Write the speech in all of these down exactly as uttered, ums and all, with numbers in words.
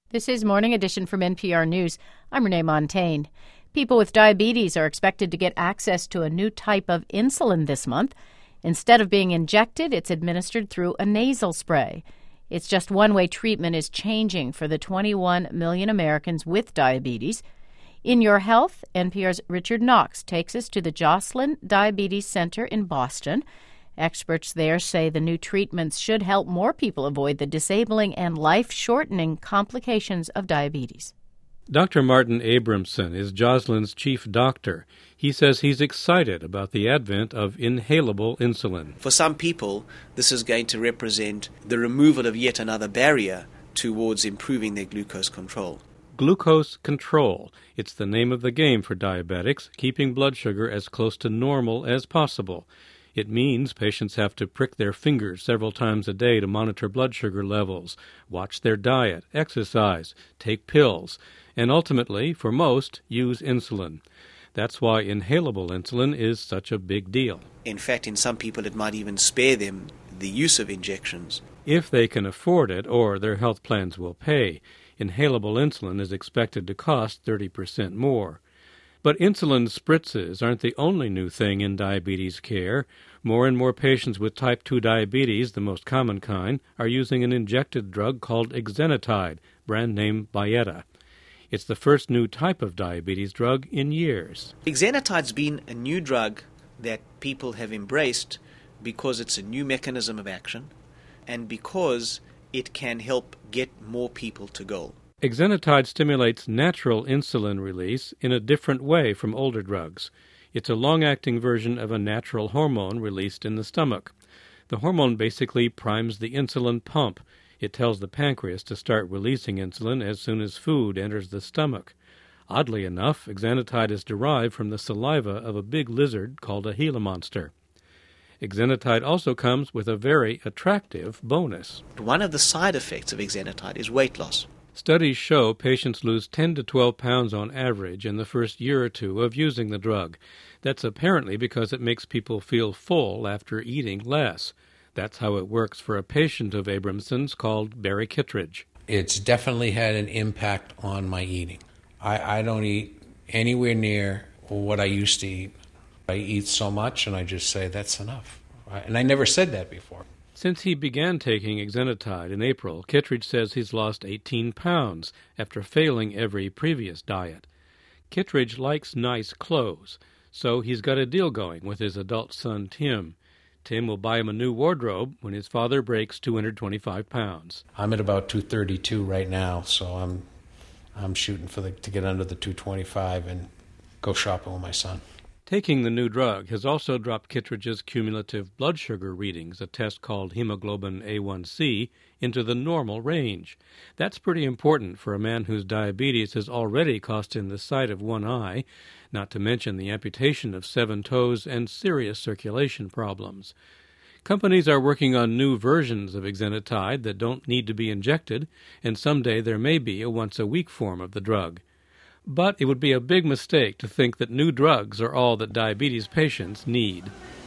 This is Morning Edition from N P R News. I'm Renee Montaigne. People with diabetes are expected to get access to a new type of insulin this month. Instead of being injected, it's administered through a nasal spray. It's just one way treatment is changing for the twenty-one million Americans with diabetes. In Your Health, N P R's Richard Knox takes us to the Joslin Diabetes Center in Boston. Experts there say the new treatments should help more people avoid the disabling and life-shortening complications of diabetes. Doctor Martin Abramson is Joslin's chief doctor. He says he's excited about the advent of inhalable insulin. For some people, this is going to represent the removal of yet another barrier towards improving their glucose control. Glucose control. It's the name of the game for diabetics, keeping blood sugar as close to normal as possible. It means patients have to prick their fingers several times a day to monitor blood sugar levels, watch their diet, exercise, take pills, and ultimately, for most, use insulin. That's why inhalable insulin is such a big deal. In fact, in some people it might even spare them the use of injections. If they can afford it or their health plans will pay, inhalable insulin is expected to cost thirty percent more. But insulin spritzes aren't the only new thing in diabetes care. More and more patients with type two diabetes, the most common kind, are using an injected drug called exenatide, brand name Byetta. It's the first new type of diabetes drug in years. Exenatide's been a new drug that people have embraced because it's a new mechanism of action and because it can help get more people to goal. Exenatide stimulates natural insulin release in a different way from older drugs. It's a long-acting version of a natural hormone released in the stomach. The hormone basically primes the insulin pump. It tells the pancreas to start releasing insulin as soon as food enters the stomach. Oddly enough, exenatide is derived from the saliva of a big lizard called a Gila monster. Exenatide also comes with a very attractive bonus. One of the side effects of exenatide is weight loss. Studies show patients lose ten to twelve pounds on average in the first year or two of using the drug. That's apparently because it makes people feel full after eating less. That's how it works for a patient of Abramson's called Barry Kittredge. It's definitely had an impact on my eating. I, I don't eat anywhere near what I used to eat. I eat so much and I just say, that's enough. And I never said that before. Since he began taking exenatide in April, Kittredge says he's lost eighteen pounds after failing every previous diet. Kittredge likes nice clothes, so he's got a deal going with his adult son, Tim. Tim will buy him a new wardrobe when his father breaks two hundred twenty-five pounds. I'm at about two thirty-two right now, so I'm I'm shooting for the, to get under the two twenty-five and go shopping with my son. Taking the new drug has also dropped Kittredge's cumulative blood sugar readings, a test called hemoglobin A one C, into the normal range. That's pretty important for a man whose diabetes has already cost him the sight of one eye, not to mention the amputation of seven toes and serious circulation problems. Companies are working on new versions of exenatide that don't need to be injected, and someday there may be a once-a-week form of the drug. But it would be a big mistake to think that new drugs are all that diabetes patients need.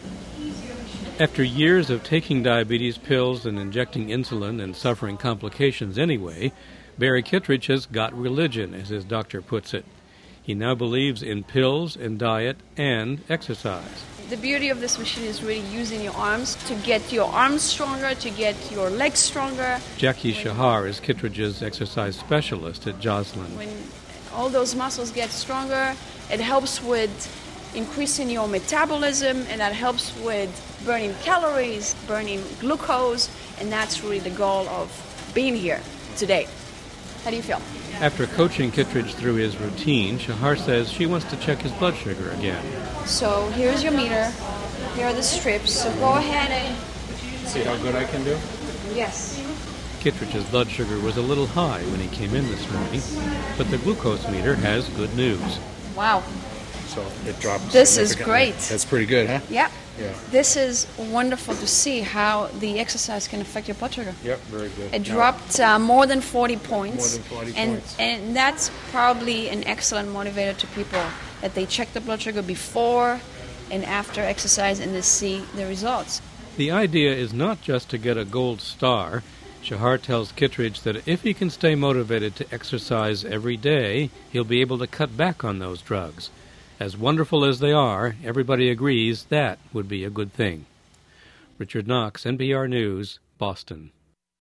After years of taking diabetes pills and injecting insulin and suffering complications anyway, Barry Kittredge has got religion, as his doctor puts it. He now believes in pills and diet and exercise. The beauty of this machine is really using your arms to get your arms stronger, to get your legs stronger. Jackie Shahar is Kittredge's exercise specialist at Joslin. When all those muscles get stronger, it helps with increasing your metabolism, and that helps with burning calories, burning glucose, and that's really the goal of being here today. How do you feel? After coaching Kittredge through his routine, Shahar says she wants to check his blood sugar again. So here's your meter. Here are the strips. So go ahead and... See how good I can do? Yes. Kittredge's blood sugar was a little high when he came in this morning, but the glucose meter has good news. Wow. So it dropped. This is great. That's pretty good, huh? Yeah. Yeah. This is wonderful to see how the exercise can affect your blood sugar. Yep, very good. It Now, dropped uh, more than forty points. More than forty and, points. And that's probably an excellent motivator to people, that they check the blood sugar before and after exercise and they see the results. The idea is not just to get a gold star. Shahar tells Kittredge that if he can stay motivated to exercise every day, he'll be able to cut back on those drugs. As wonderful as they are, everybody agrees that would be a good thing. Richard Knox, N P R News, Boston.